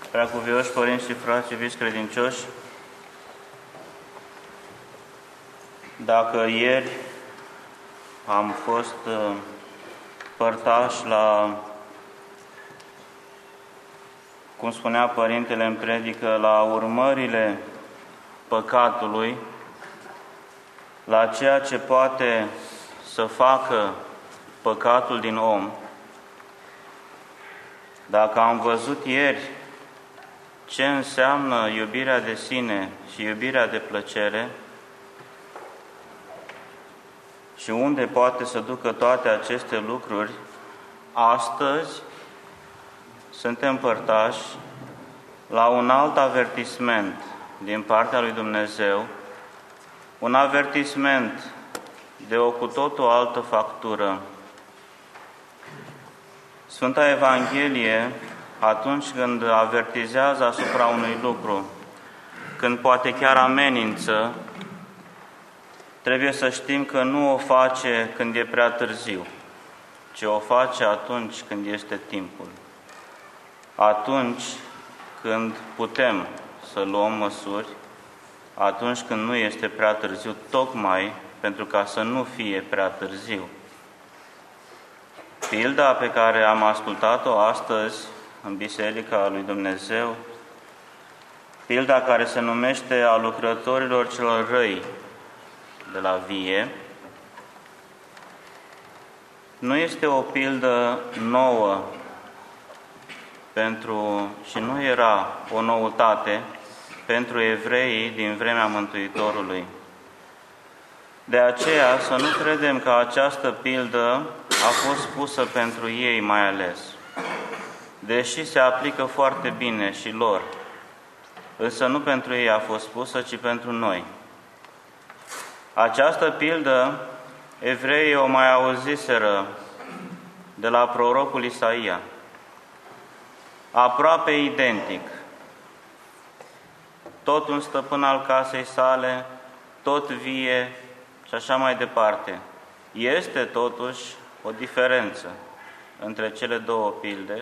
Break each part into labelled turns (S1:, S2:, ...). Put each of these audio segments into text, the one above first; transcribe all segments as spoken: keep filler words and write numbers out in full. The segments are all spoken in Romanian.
S1: Preacuvioși părinți și frați, iubiți credincioși, dacă ieri am fost părtași la, cum spunea Părintele în predică, la urmările păcatului, la ceea ce poate să facă păcatul din om, dacă am văzut ieri ce înseamnă iubirea de sine și iubirea de plăcere și unde poate să ducă toate aceste lucruri, astăzi suntem părtași la un alt avertisment din partea lui Dumnezeu, un avertisment de o cu totul altă factură. Sfânta Evanghelie, atunci când avertizează asupra unui lucru, când poate chiar amenință, trebuie să știm că nu o face când e prea târziu, ci o face atunci când este timpul. Atunci când putem să luăm măsuri, atunci când nu este prea târziu, tocmai pentru ca să nu fie prea târziu. Pilda pe care am ascultat-o astăzi în Biserica lui Dumnezeu, pilda care se numește a lucrătorilor celor răi de la vie, nu este o pildă nouă pentru, și nu era o noutate pentru evreii din vremea Mântuitorului. De aceea să nu credem că această pildă a fost pusă pentru ei mai ales, deși se aplică foarte bine și lor, însă nu pentru ei a fost pusă, ci pentru noi. Această pildă evreii o mai auziseră de la prorocul Isaia, aproape identic. Tot un stăpân al casei sale, tot vie și așa mai departe. Este totuși o diferență între cele două pilde,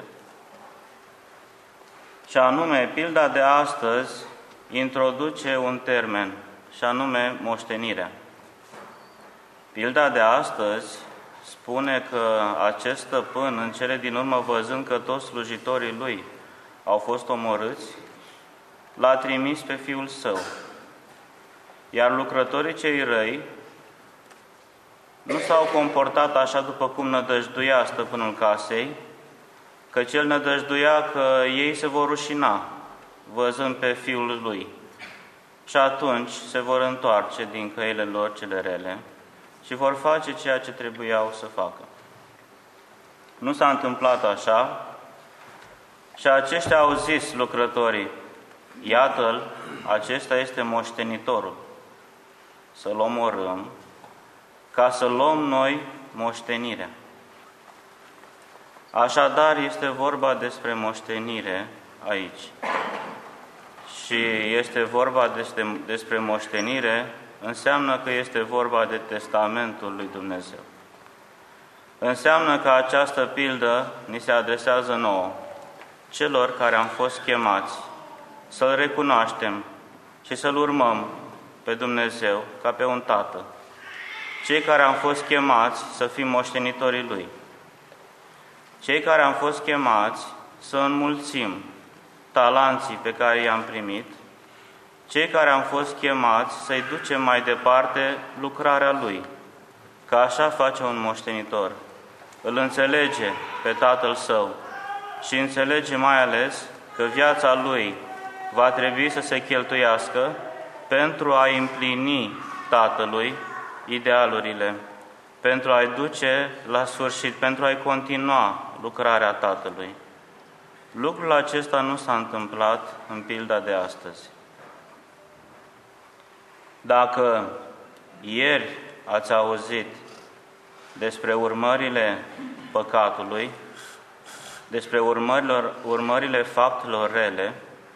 S1: și anume, pilda de astăzi introduce un termen, și anume moștenirea. Pilda de astăzi spune că acest stăpân, în cele din urmă, văzând că toți slujitorii lui au fost omorâți, l-a trimis pe fiul său. Iar lucrătorii cei răi nu s-au comportat așa după cum nădăjduia stăpânul casei, căci el nădăjduia că ei se vor rușina văzând pe fiul lui și atunci se vor întoarce din căile lor cele rele și vor face ceea ce trebuiau să facă. Nu s-a întâmplat așa și aceștia au zis lucrătorii: iată-l, acesta este moștenitorul, să-l omorâm ca să luăm noi moștenirea. Așadar, este vorba despre moștenire aici. Și este vorba despre, despre moștenire, înseamnă că este vorba de testamentul lui Dumnezeu. Înseamnă că această pildă ni se adresează nouă, celor care am fost chemați să-L recunoaștem și să-L urmăm pe Dumnezeu ca pe un Tată. Cei care am fost chemați să fim moștenitorii Lui. Cei care am fost chemați să înmulțim talanții pe care i-am primit, cei care am fost chemați să-i ducem mai departe lucrarea Lui, că așa face un moștenitor. Îl înțelege pe Tatăl Său și înțelege mai ales că viața Lui va trebui să se cheltuiască pentru a împlini Tatălui idealurile, pentru a-i duce la sfârșit, pentru a-i continua lucrarea Tatălui. Lucrul acesta nu s-a întâmplat în pilda de astăzi. Dacă ieri ați auzit despre urmările păcatului, despre urmările, urmările faptelor rele,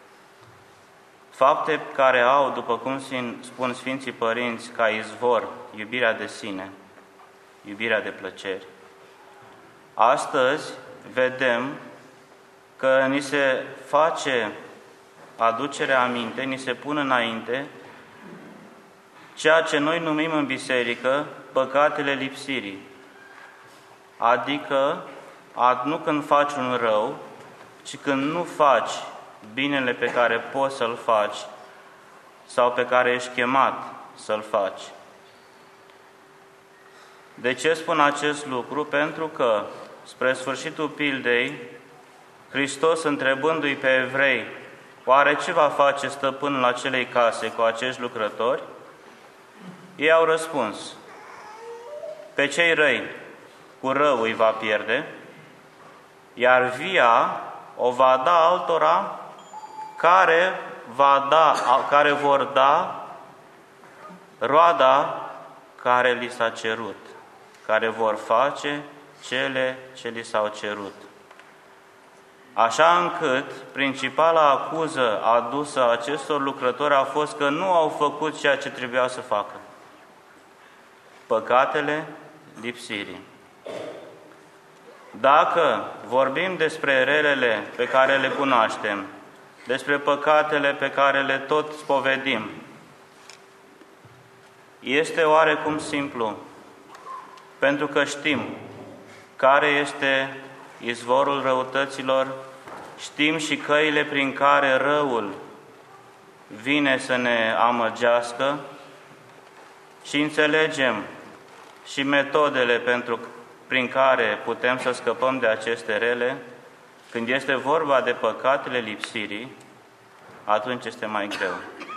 S1: fapte care au, după cum spun Sfinții Părinți, ca izvor iubirea de sine, iubirea de plăceri, astăzi vedem că ni se face aducerea aminte, ni se pun înainte ceea ce noi numim în biserică păcatele lipsirii. Adică nu când faci un rău, ci când nu faci binele pe care poți să-l faci sau pe care ești chemat să-l faci. De ce spun acest lucru? Pentru că, spre sfârșitul pildei, Hristos, întrebându-i pe evrei, oare ce va face stăpânul acelei case cu acești lucrători? Ei au răspuns, pe cei răi cu rău îi va pierde, iar via o va da altora care, va da, care vor da roada care li s-a cerut, care vor face cele ce li s-au cerut. Așa încât principala acuză adusă acestor lucrători a fost că nu au făcut ceea ce trebuia să facă. Păcatele lipsirii. Dacă vorbim despre relele pe care le cunoaștem, despre păcatele pe care le tot spovedim, este oarecum simplu, pentru că știm care este izvorul răutăților, știm și căile prin care răul vine să ne amăgească și înțelegem și metodele pentru, prin care putem să scăpăm de aceste rele. Când este vorba de păcatele lipsirii, atunci este mai greu.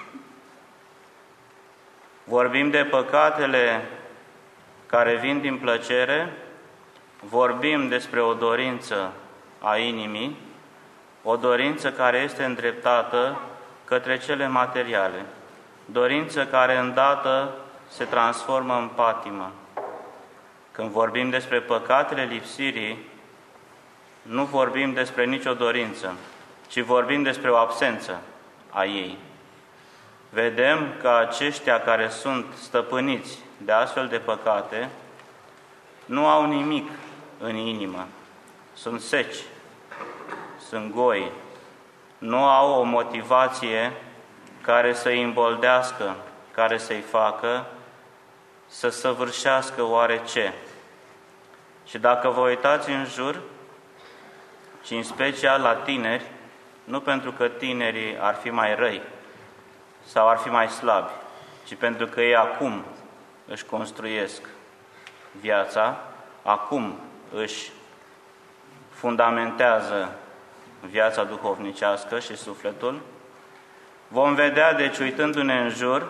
S1: Vorbim de păcatele care vin din plăcere, vorbim despre o dorință a inimii, o dorință care este îndreptată către cele materiale, dorință care îndată se transformă în patimă. Când vorbim despre păcatele lipsirii, nu vorbim despre nicio dorință, ci vorbim despre o absență a ei. Vedem că aceștia care sunt stăpâniți de astfel de păcate nu au nimic în inimă, sunt seci, sunt goi, nu au o motivație care să-i îmboldească, care să-i facă să săvârșească oarece. Și dacă vă uitați în jur, și în special la tineri, nu pentru că tinerii ar fi mai răi sau ar fi mai slabi, ci pentru că ei acum își construiesc viața, acum își fundamentează viața duhovnicească și sufletul, vom vedea, deci, uitându-ne în jur,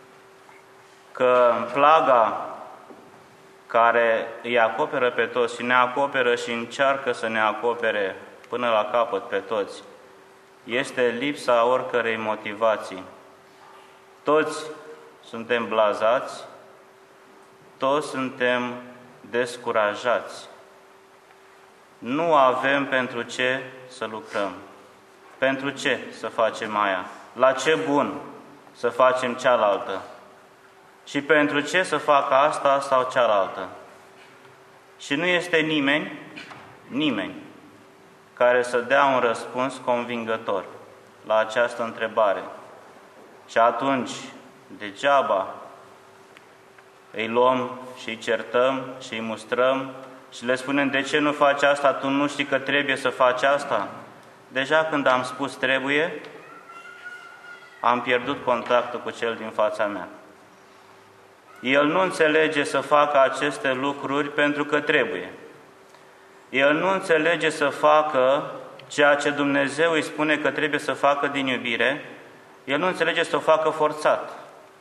S1: că plaga care îi acoperă pe toți și ne acoperă și încearcă să ne acopere până la capăt pe toți, este lipsa oricărei motivații. Toți suntem blazați, toți suntem descurajați. Nu avem pentru ce să lucrăm. Pentru ce să facem aia? La ce bun să facem cealaltă? Și pentru ce să facă asta sau cealaltă? Și nu este nimeni, nimeni, care să dea un răspuns convingător la această întrebare. Și atunci, degeaba îi luăm și îi certăm și îi mustrăm și le spunem, de ce nu faci asta, tu nu știi că trebuie să faci asta? Deja când am spus trebuie, am pierdut contactul cu cel din fața mea. El nu înțelege să facă aceste lucruri pentru că trebuie. El nu înțelege să facă ceea ce Dumnezeu îi spune că trebuie să facă din iubire. El nu înțelege să o facă forțat.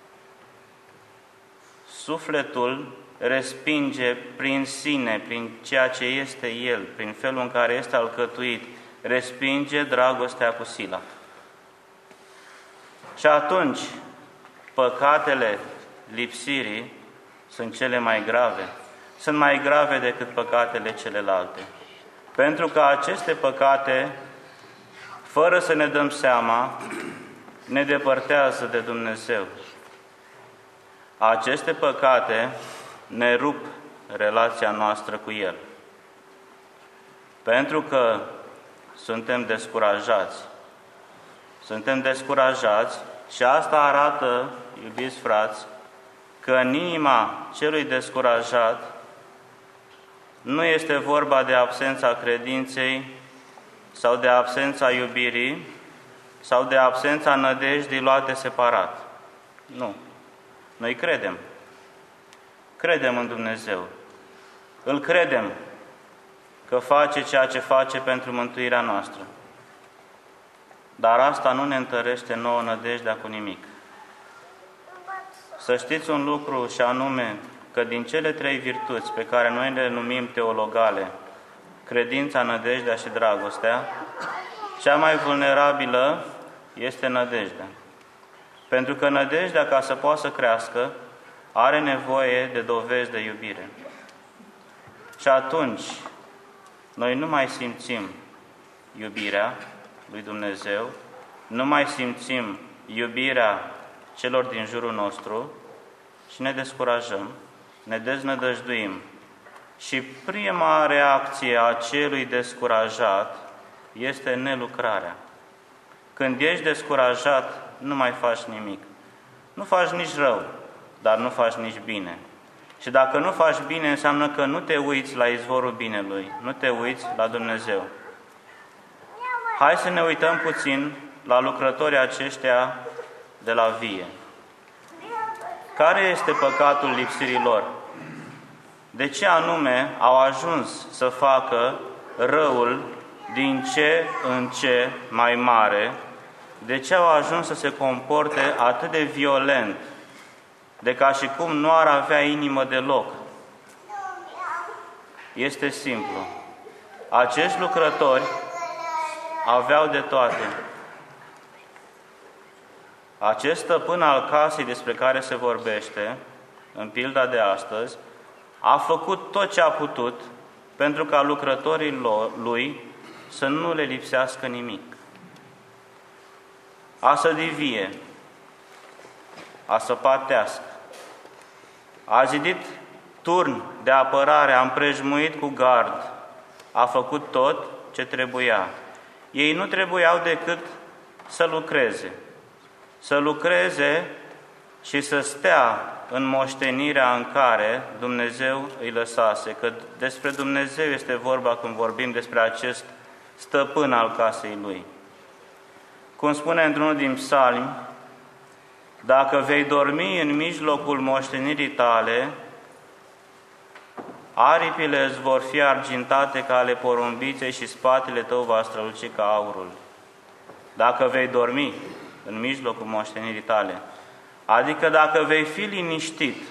S1: Sufletul respinge prin sine, prin ceea ce este el, prin felul în care este alcătuit, respinge dragostea cu sila. Și atunci, păcatele lipsirii sunt cele mai grave. Sunt mai grave decât păcatele celelalte. Pentru că aceste păcate, fără să ne dăm seama, ne depărtează de Dumnezeu. Aceste păcate ne rup relația noastră cu El. Pentru că suntem descurajați. Suntem descurajați și asta arată, iubiți frați, că în inima celui descurajat nu este vorba de absența credinței sau de absența iubirii sau de absența nădejdii luate separat. Nu. Noi credem. Credem în Dumnezeu. Îl credem că face ceea ce face pentru mântuirea noastră. Dar asta nu ne întărește nouă nădejdea cu nimic. Să știți un lucru și anume că din cele trei virtuți pe care noi le numim teologale, credința, nădejdea și dragostea, cea mai vulnerabilă este nădejdea. Pentru că nădejdea, ca să poată să crească, are nevoie de dovezi de iubire. Și atunci, noi nu mai simțim iubirea lui Dumnezeu, nu mai simțim iubirea celor din jurul nostru și ne descurajăm, ne deznădăjduim. Și prima reacție a celui descurajat este nelucrarea. Când ești descurajat, nu mai faci nimic. Nu faci nici rău, dar nu faci nici bine. Și dacă nu faci bine, înseamnă că nu te uiți la izvorul binelui, nu te uiți la Dumnezeu. Hai să ne uităm puțin la lucrătorii aceștia de la vie. Care este păcatul lipsirii lor? De ce anume au ajuns să facă răul din ce în ce mai mare? De ce au ajuns să se comporte atât de violent, de ca și cum nu ar avea inimă deloc? Este simplu. Acești lucrători aveau de toate. Acest stăpân al casei despre care se vorbește, în pilda de astăzi, a făcut tot ce a putut pentru ca lucrătorii lui să nu le lipsească nimic. A sădit vie, a săpat teasc, a zidit turn de apărare, a împrejmuit cu gard, a făcut tot ce trebuia. Ei nu trebuiau decât să lucreze, să lucreze și să stea în moștenirea în care Dumnezeu îi lăsase, că despre Dumnezeu este vorba când vorbim despre acest stăpân al casei Lui. Cum spune într-unul din psalmi, dacă vei dormi în mijlocul moștenirii tale, aripile îți vor fi argintate ca ale porumbiței și spatele tău va străluci ca aurul. Dacă vei dormi în mijlocul moștenirii tale, adică dacă vei fi liniștit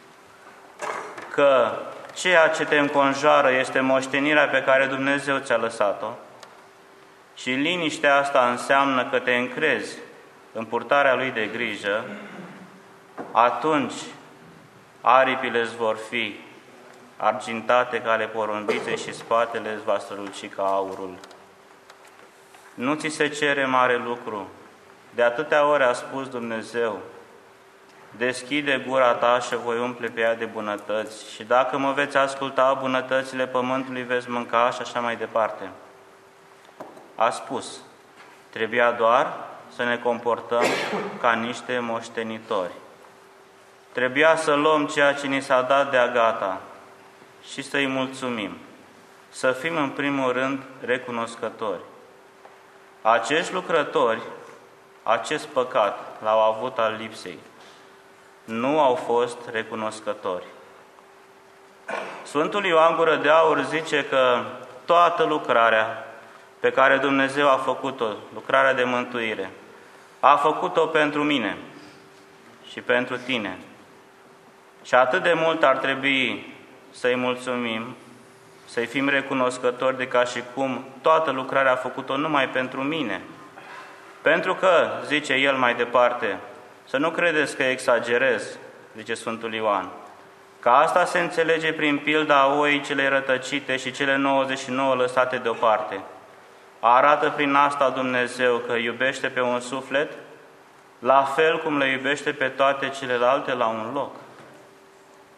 S1: că ceea ce te înconjoară este moștenirea pe care Dumnezeu ți-a lăsat-o, și liniștea asta înseamnă că te încrezi în purtarea Lui de grijă, atunci aripile îți vor fi argintate ca ale porumbiței și spatele îți va străluci ca aurul. Nu ți se cere mare lucru. De atâtea ori a spus Dumnezeu, deschide gura ta și voi umple pe ea de bunătăți și dacă mă veți asculta, bunătățile pământului veți mânca și așa mai departe. A spus, trebuia doar să ne comportăm ca niște moștenitori. Trebuia să luăm ceea ce ni s-a dat de-a gata și să-i mulțumim, să fim în primul rând recunoscători. Acești lucrători, acest păcat l-au avut al lipsei. Nu au fost recunoscători. Sfântul Ioan Gură de Aur zice că toată lucrarea pe care Dumnezeu a făcut-o, lucrarea de mântuire, a făcut-o pentru mine și pentru tine. Și atât de mult ar trebui să-i mulțumim, să-i fim recunoscători de ca și cum toată lucrarea a făcut-o numai pentru mine. Pentru că, zice el mai departe, să nu credeți că exagerez, zice Sfântul Ioan, că asta se înțelege prin pilda oii cele rătăcite și cele nouăzeci și nouă lăsate deoparte. Arată prin asta Dumnezeu că iubește pe un suflet, la fel cum le iubește pe toate celelalte la un loc.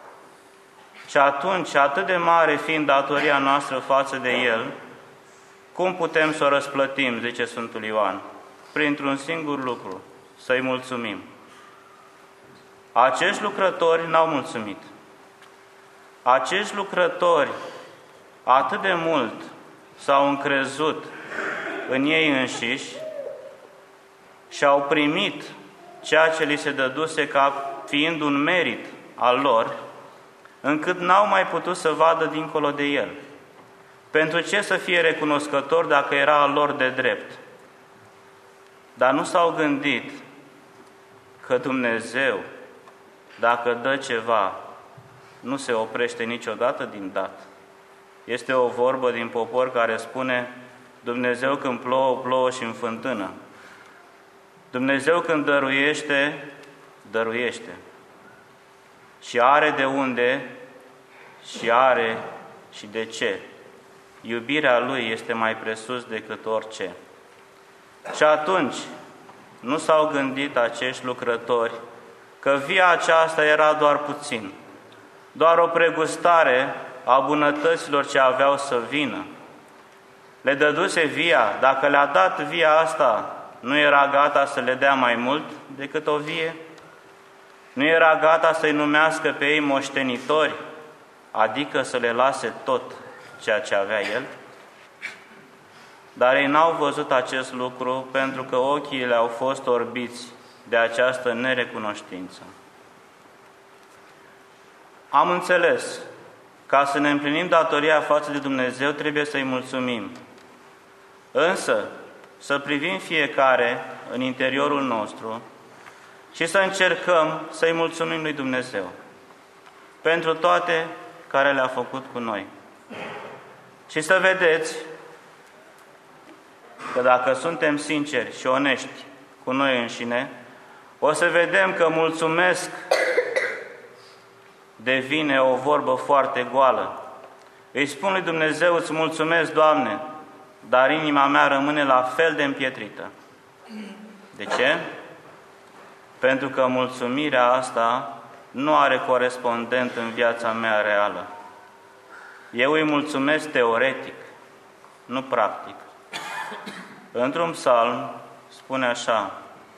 S1: Și atunci, atât de mare fiind datoria noastră față de El, Cum putem să o răsplătim, zice Sfântul Ioan? Printr-un singur lucru, să-i mulțumim. Acești lucrători n-au mulțumit. Acești lucrători atât de mult s-au încrezut în ei înșiși și au primit ceea ce li se dăduse ca fiind un merit al lor, încât n-au mai putut să vadă dincolo de el. Pentru ce să fie recunoscători dacă era al lor de drept? Dar nu s-au gândit că Dumnezeu, dacă dă ceva, nu se oprește niciodată din dat. Este o vorbă din popor care spune: Dumnezeu când plouă, plouă și în fântână. Dumnezeu când dăruiește, dăruiește. Și are de unde, și are și de ce. Iubirea Lui este mai presus decât orice. Și atunci nu s-au gândit acești lucrători că via aceasta era doar puțin, doar o pregustare a bunătăților ce aveau să vină. Le dăduse via, dacă le-a dat via asta, nu era gata să le dea mai mult decât o vie? Nu era gata să-i numească pe ei moștenitori, adică să le lase tot ceea ce avea el? Dar ei n-au văzut acest lucru pentru că ochii le-au fost orbiți de această nerecunoștință. Am înțeles, ca să ne împlinim datoria față de Dumnezeu, trebuie să-i mulțumim. Însă, să privim fiecare în interiorul nostru și să încercăm să-i mulțumim lui Dumnezeu pentru toate care le-a făcut cu noi. Și să vedeți că dacă suntem sinceri și onești cu noi înșine, o să vedem că mulțumesc devine o vorbă foarte goală. Îi spun lui Dumnezeu: îți mulțumesc, Doamne, dar inima mea rămâne la fel de împietrită. De ce? Pentru că mulțumirea asta nu are corespondent în viața mea reală. Eu îi mulțumesc teoretic, nu practic. Într-un psalm spune așa: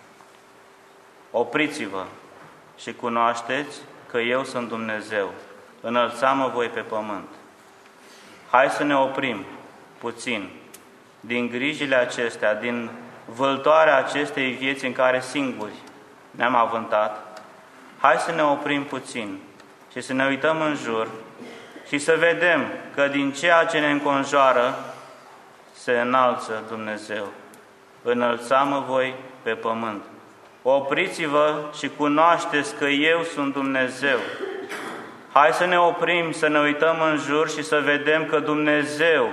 S1: opriți-vă și cunoașteți că eu sunt Dumnezeu, înălțam-mă voi pe pământ. Hai să ne oprim puțin din grijile acestea, din vâltoarea acestei vieți în care singuri ne-am avântat. Hai să ne oprim puțin și să ne uităm în jur și să vedem că din ceea ce ne înconjoară se înalță Dumnezeu. Înălțam-mă voi pe pământ. Opriți-vă și cunoașteți că eu sunt Dumnezeu. Hai să ne oprim, să ne uităm în jur și să vedem că Dumnezeu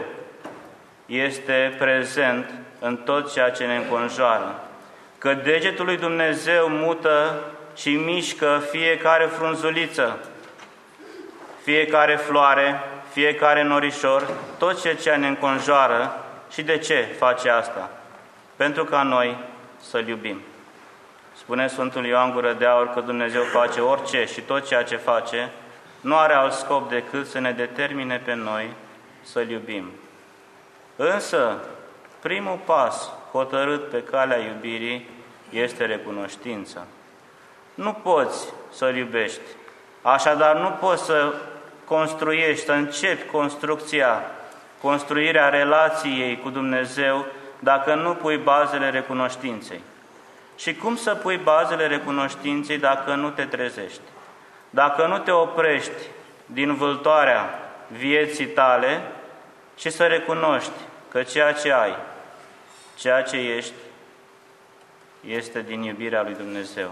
S1: este prezent în tot ceea ce ne înconjoară. Că degetul lui Dumnezeu mută și mișcă fiecare frunzuliță, fiecare floare, fiecare norișor, tot ceea ce ne înconjoară. Și de ce face asta? Pentru ca noi să-L iubim. Spune Sfântul Ioan Gură de Aur că Dumnezeu face orice și tot ceea ce face nu are alt scop decât să ne determine pe noi să-L iubim. Însă, primul pas hotărât pe calea iubirii este recunoștința. Nu poți să-L iubești, așadar nu poți să construiești, să începi construcția, construirea relației cu Dumnezeu dacă nu pui bazele recunoștinței. Și cum să pui bazele recunoștinței dacă nu te trezești? Dacă nu te oprești din vâltoarea vieții tale și să recunoști că ceea ce ai, ceea ce ești, este din iubirea lui Dumnezeu.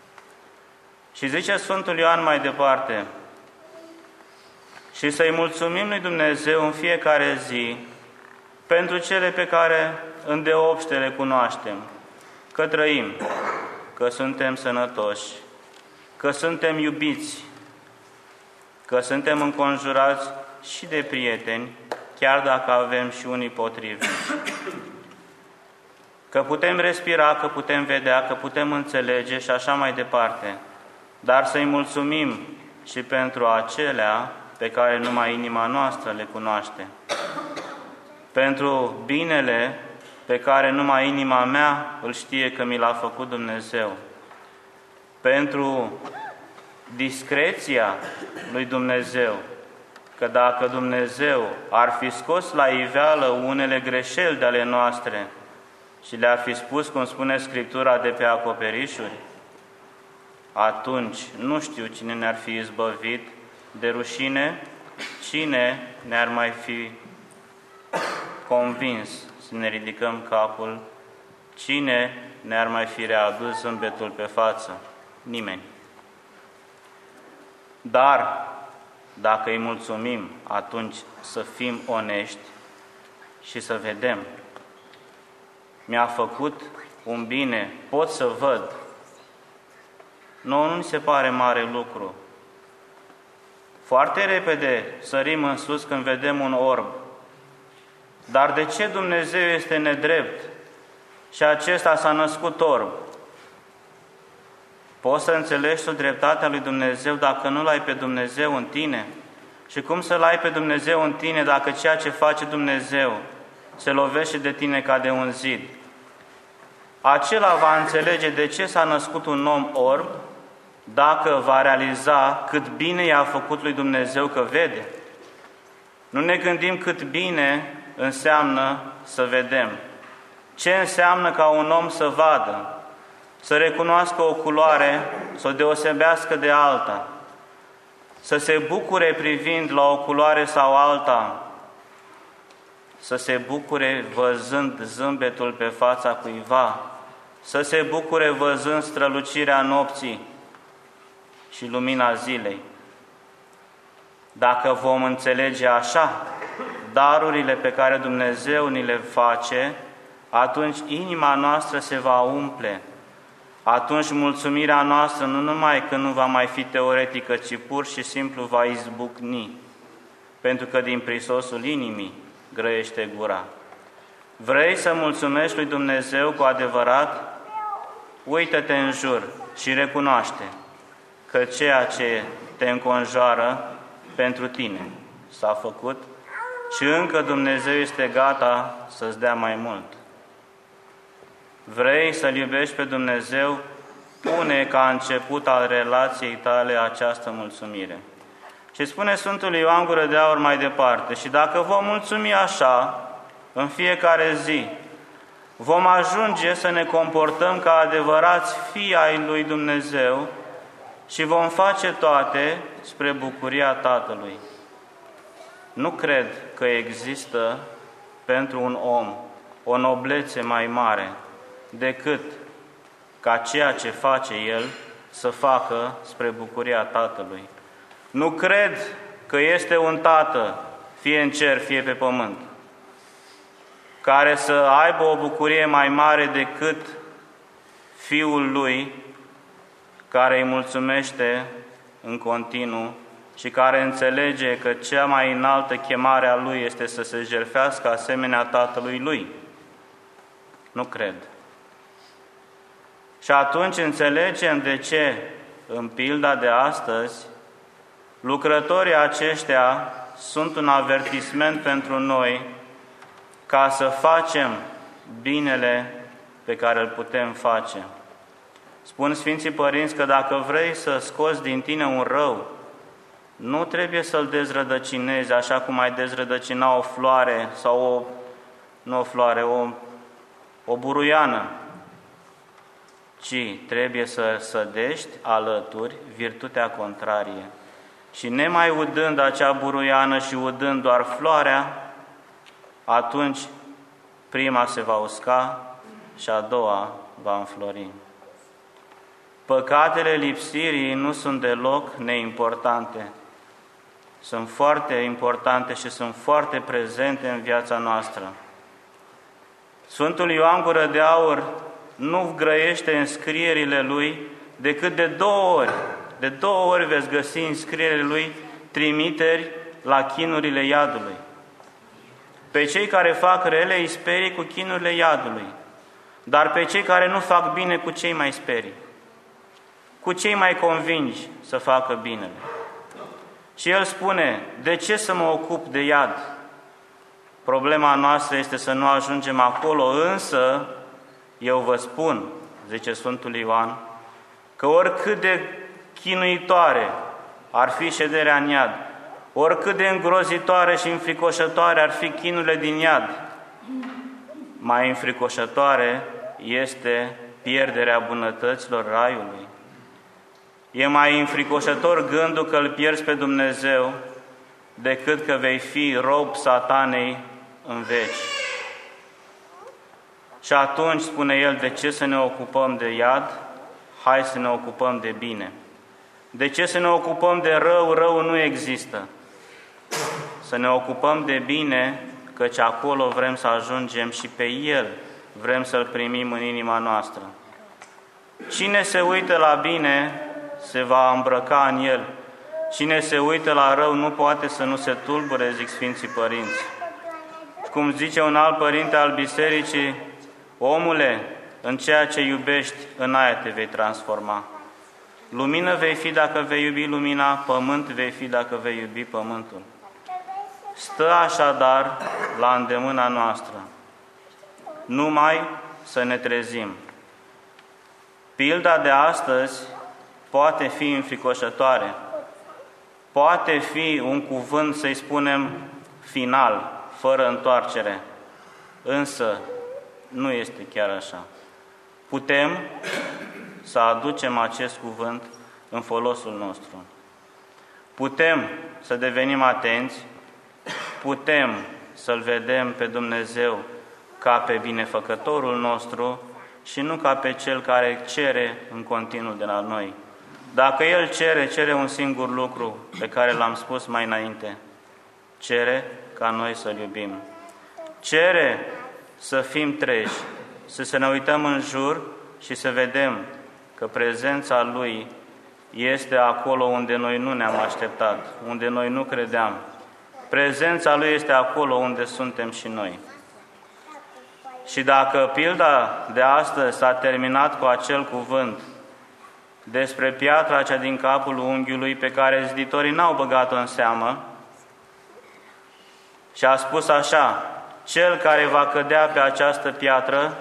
S1: Și zice Sfântul Ioan mai departe: și să-i mulțumim lui Dumnezeu în fiecare zi pentru cele pe care îndeopște le cunoaștem, că trăim, că suntem sănătoși, că suntem iubiți, că suntem înconjurați și de prieteni, chiar dacă avem și unii potriviți, că putem respira, că putem vedea, că putem înțelege și așa mai departe, dar să-i mulțumim și pentru acelea pe care numai inima noastră le cunoaște. pentru binele pe care numai inima mea îl știe că mi l-a făcut Dumnezeu, pentru discreția lui Dumnezeu, că dacă Dumnezeu ar fi scos la iveală unele greșeli de ale noastre și le-ar fi spus, cum spune Scriptura, de pe acoperișuri, atunci nu știu cine ne-ar fi izbăvit de rușine, cine ne-ar mai fi convins să ne ridicăm capul, cine ne-ar mai fi readus zâmbetul pe față? Nimeni. Dar, dacă îi mulțumim, atunci să fim onești și să vedem. Mi-a făcut un bine, pot să văd. Nu, nu mi se pare mare lucru. Foarte repede sărim în sus când vedem un orb. Dar de ce Dumnezeu este nedrept și acesta s-a născut orb? Poți să înțelegi tu dreptatea lui Dumnezeu dacă nu l-ai pe Dumnezeu în tine? Și cum să-L ai pe Dumnezeu în tine dacă ceea ce face Dumnezeu se lovește de tine ca de un zid? Acela va înțelege de ce s-a născut un om orb dacă va realiza cât bine i-a făcut lui Dumnezeu că vede. Nu ne gândim cât bine înseamnă să vedem. Ce înseamnă ca un om să vadă, să recunoască o culoare, să o deosebească de alta, să se bucure privind la o culoare sau alta, să se bucure văzând zâmbetul pe fața cuiva, să se bucure văzând strălucirea nopții și lumina zilei. Dacă vom înțelege așa darurile pe care Dumnezeu ni le face, atunci inima noastră se va umple. Atunci mulțumirea noastră nu numai că nu va mai fi teoretică, ci pur și simplu va izbucni, pentru că din prisosul inimii grăiește gura. Vrei să mulțumești lui Dumnezeu cu adevărat? Uită-te în jur și recunoaște că ceea ce te înconjoară pentru tine s-a făcut și încă Dumnezeu este gata să-ți dea mai mult. Vrei să-L iubești pe Dumnezeu? Pune ca început al relației tale această mulțumire. Și spune Sfântul Ioan Gură de Aur mai departe: și dacă vom mulțumi așa în fiecare zi, vom ajunge să ne comportăm ca adevărați fii ai lui Dumnezeu și vom face toate spre bucuria Tatălui. Nu cred că există pentru un om o noblețe mai mare decât ca ceea ce face el să facă spre bucuria Tatălui. Nu cred că este un tată, fie în cer, fie pe pământ, care să aibă o bucurie mai mare decât Fiul lui, care îi mulțumește în continuu și care înțelege că cea mai înaltă chemare a lui este să se jertfească asemenea Tatălui lui. Nu cred. Și atunci înțelegem de ce, în pilda de astăzi, lucrătorii aceștia sunt un avertisment pentru noi ca să facem binele pe care îl putem face. Spun Sfinții Părinți că dacă vrei să scoți din tine un rău, nu trebuie să-l dezrădăcinezi așa cum ai dezrădăcina o floare sau o, nu o floare, o, o buruiană, ci trebuie să sădești alături virtutea contrarie. Și nemai udând acea buruiană și udând doar floarea, atunci prima se va usca și a doua va înflori. Păcatele lipsirii nu sunt deloc neimportante. Sunt foarte importante și sunt foarte prezente în viața noastră. Sfântul Ioan Gură de Aur nu grăiește în scrierile lui decât de două ori. De două ori veți găsi în scrierile lui trimiteri la chinurile iadului. Pe cei care fac rele îi sperii cu chinurile iadului, dar pe cei care nu fac bine, cu cei mai sperii. Cu cei mai convingi să facă binele. Și el spune: de ce să mă ocup de iad? Problema noastră este să nu ajungem acolo, însă eu vă spun, zice Sfântul Ioan, că oricât de chinuitoare ar fi șederea în iad, oricât de îngrozitoare și înfricoșătoare ar fi chinurile din iad, mai înfricoșătoare este pierderea bunătăților raiului. E mai înfricoșător gândul că îl pierzi pe Dumnezeu decât că vei fi rob satanei în veci. Și atunci, spune el, de ce să ne ocupăm de iad? Hai să ne ocupăm de bine. De ce să ne ocupăm de rău? Rău nu există. Să ne ocupăm de bine, căci acolo vrem să ajungem și pe El vrem să-L primim în inima noastră. Cine se uită la bine se va îmbrăca în El. Cine se uită la rău nu poate să nu se tulbure, zic Sfinții Părinți. Cum zice un alt părinte al bisericii, omule, în ceea ce iubești, în aia te vei transforma. Lumină vei fi dacă vei iubi lumina, pământ vei fi dacă vei iubi pământul. Stă așadar la îndemâna noastră, numai să ne trezim. Pilda de astăzi poate fi înfricoșătoare, poate fi un cuvânt, să-i spunem, final, fără întoarcere, însă nu este chiar așa. Putem să aducem acest cuvânt în folosul nostru. Putem să devenim atenți, putem să-L vedem pe Dumnezeu ca pe binefăcătorul nostru și nu ca pe Cel care cere în continuu de la noi. Dacă El cere, cere un singur lucru pe care l-am spus mai înainte. Cere ca noi să-L iubim. Cere să fim treji, să se ne uităm în jur și să vedem că prezența Lui este acolo unde noi nu ne-am așteptat, unde noi nu credeam. Prezența Lui este acolo unde suntem și noi. Și dacă pilda de astăzi s-a terminat cu acel cuvânt despre piatra cea din capul unghiului pe care ziditorii n-au băgat-o în seamă și a spus așa: cel care va cădea pe această piatră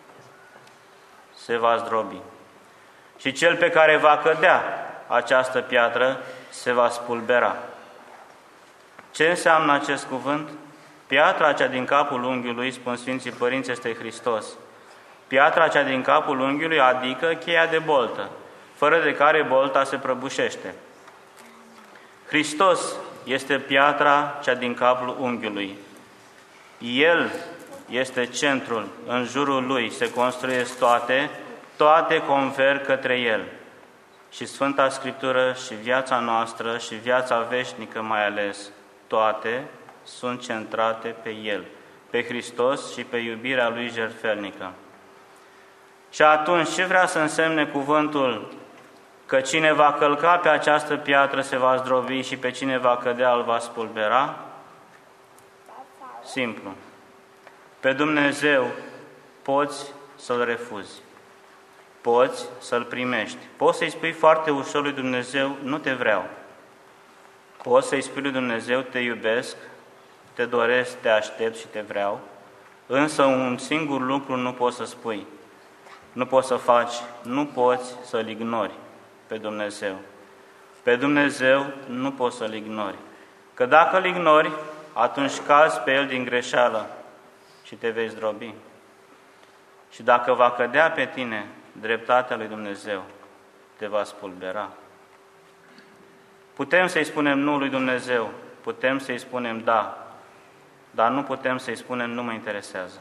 S1: se va zdrobi. Și cel pe care va cădea această piatră se va spulbera. Ce înseamnă acest cuvânt? Piatra cea din capul unghiului, spun Sfinții Părinți, este Hristos. Piatra cea din capul unghiului, adică cheia de boltă, fără de care bolta se prăbușește. Hristos este piatra cea din capul unghiului. El este centrul, în jurul Lui se construiesc toate, toate converg către El. Și Sfânta Scriptură și viața noastră și viața veșnică mai ales, toate sunt centrate pe El, pe Hristos și pe iubirea Lui jertfelnică. Și atunci, ce vrea să însemne cuvântul că cine va călca pe această piatră se va zdrobi și pe cine va cădea îl va spulbera? Simplu. Pe Dumnezeu poți să-L refuzi, poți să-L primești, poți să-i spui foarte ușor lui Dumnezeu, nu te vreau. Poți să-i spui lui Dumnezeu, te iubesc, te doresc, te aștept și te vreau, însă un singur lucru nu poți să spui, nu poți să faci, nu poți să-L ignori pe Dumnezeu. Pe Dumnezeu nu poți să-L ignori, că dacă Îl ignori, atunci cazi pe El din greșeală și te vei zdrobi. Și dacă va cădea pe tine dreptatea lui Dumnezeu, te va spulbera. Putem să-i spunem nu lui Dumnezeu, putem să-i spunem da, dar nu putem să-i spunem nu mă interesează.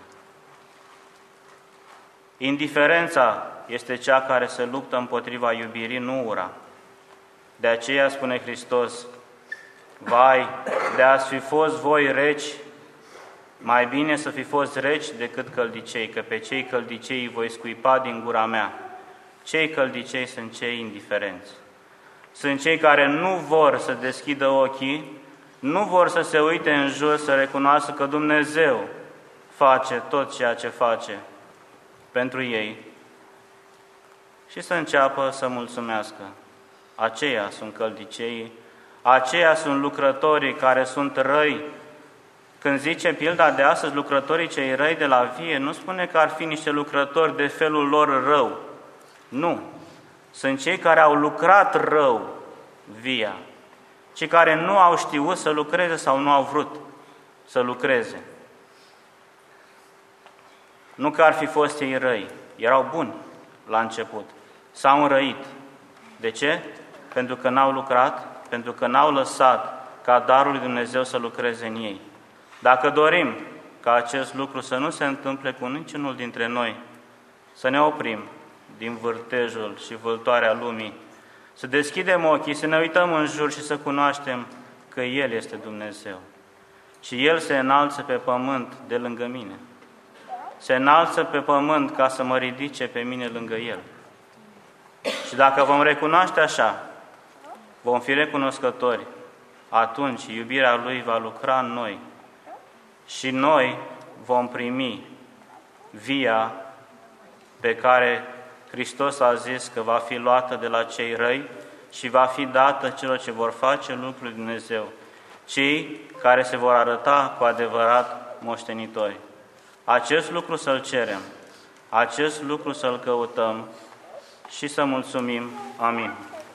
S1: Indiferența este cea care se luptă împotriva iubirii, nu ura. De aceea spune Hristos: vai, de ați fi fost voi reci, mai bine să fi fost reci decât căldicei, că pe cei căldicei voi scuipa din gura mea. Cei căldicei sunt cei indiferenți. Sunt cei care nu vor să deschidă ochii, nu vor să se uite în jur, să recunoască că Dumnezeu face tot ceea ce face pentru ei și să înceapă să mulțumească. Aceia sunt căldiceii, aceia sunt lucrătorii care sunt răi, Când zice pilda de astăzi, lucrătorii cei răi de la vie, nu spune că ar fi niște lucrători de felul lor rău. Nu. Sunt cei care au lucrat rău via, cei care nu au știut să lucreze sau nu au vrut să lucreze. Nu că ar fi fost ei răi, erau buni la început, s-au înrăit. De ce? Pentru că n-au lucrat, pentru că n-au lăsat ca darul lui Dumnezeu să lucreze în ei. Dacă dorim ca acest lucru să nu se întâmple cu niciunul dintre noi, să ne oprim din vârtejul și vâltoarea lumii, să deschidem ochii, să ne uităm în jur și să cunoaștem că El este Dumnezeu. Și El se înalță pe pământ de lângă mine. Se înalță pe pământ ca să mă ridice pe mine lângă El. Și dacă vom recunoaște așa, vom fi recunoscători, atunci iubirea Lui va lucra în noi și noi vom primi via pe care Hristos a zis că va fi luată de la cei răi și va fi dată celor ce vor face lucrul lui Dumnezeu, cei care se vor arăta cu adevărat moștenitori. Acest lucru să-L cerem, acest lucru să-L căutăm și să mulțumim. Amin.